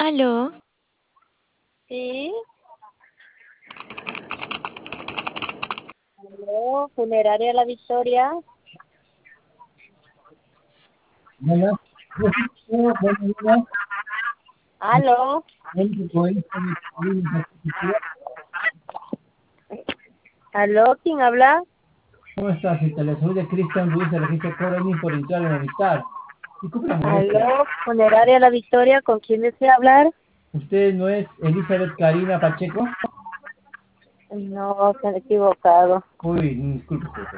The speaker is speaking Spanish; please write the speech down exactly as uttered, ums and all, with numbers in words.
¿Aló? Sí. Aló, Funeraria La Victoria. Bueno, buenos días. Aló. Aló, ¿quién habla? ¿Cómo estás, Cita? La salud de Cristian Ruiz se registra Coraline por entrar en amistad. Disculpe la molestia. Aló, Funeraria La Victoria, ¿con quién desea hablar? ¿Usted no es Elizabeth Karina Pacheco? No, se han equivocado. Uy, disculpe,